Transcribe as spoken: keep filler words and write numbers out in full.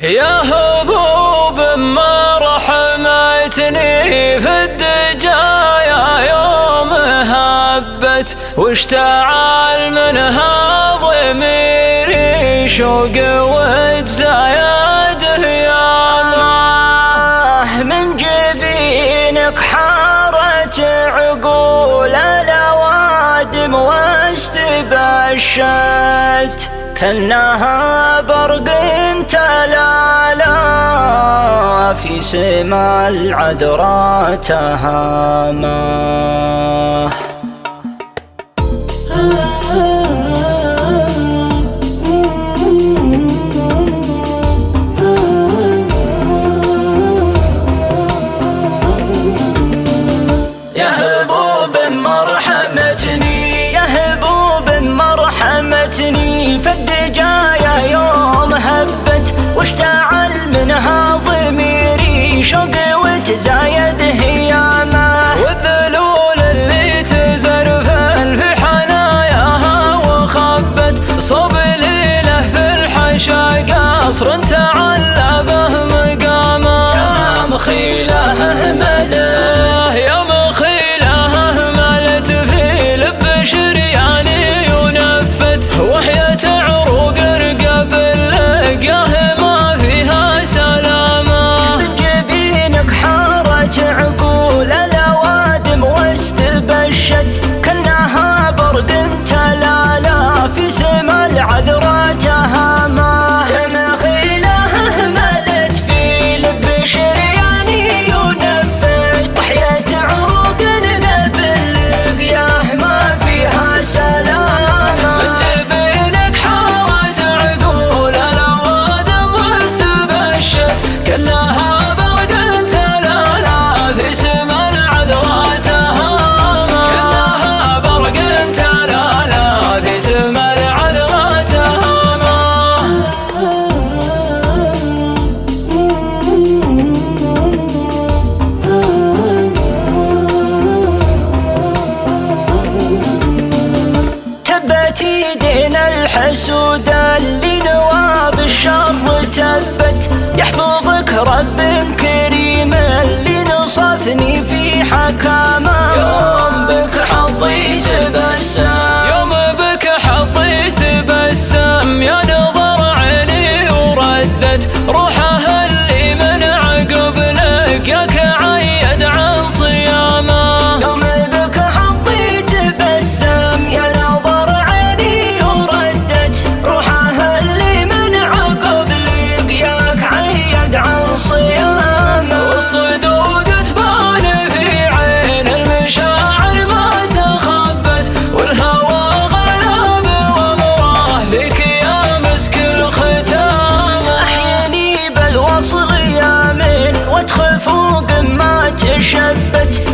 يا هبوب ما رحمتني في الدجايا يوم هبت واشتعل منها ضميري شوق وتزايد يا الله. من جبينك حارت عقول الأوادم واستبشت كأنها برق تلالا في سما العذراء تهامه. يا هبوب مرحمتني يا هبوب مرحمتني في الدجايا يوم هبت واشتعل منها ضميري شوق وتزايد هيامه. والذلول اللي تزرفل في حناياها وخبت صوب ليله في الحشا قصر تعلى به مقامه. يا مخيله اهمله يا مخيله اهملت في لب شرياني ونفت وحية عروق رقب لقاه ما فيها سلامه. من جبينك حارت عقول الأوادم واستبشت كأنها برق تلالا في سما العذراء تهامه. يا مخيله اهملت في لب شرياني ونفت وحية عروق رقب لقاه ما فيها سلامه. من جبينك حارت عقول الأوادم واستبشت كأنها برق تلالا في سما العذراء تهامه. كأنها برق تلالا في سما العذراء تهامه. تبت يدين الحسود اللي نوى بالشر تثبت يحفظك رب كريم اللي نصفني في حكامه. يوم بك حظيت بسام يوم بك حظيت بسام يا نظر عيني وردت روحها اللي من عقب لقاك عيد عن صيامه. يوم بك حظيت بسام يا نظر عيني وردت روحها اللي من عقب لقاك عيد عن صيامه. والصدود تبان في عين المشاعر ما تخبت والهوى غلب ومراه لك يا مسك الختام. احيني بالوصل يا من وادخل فوق ما تشبت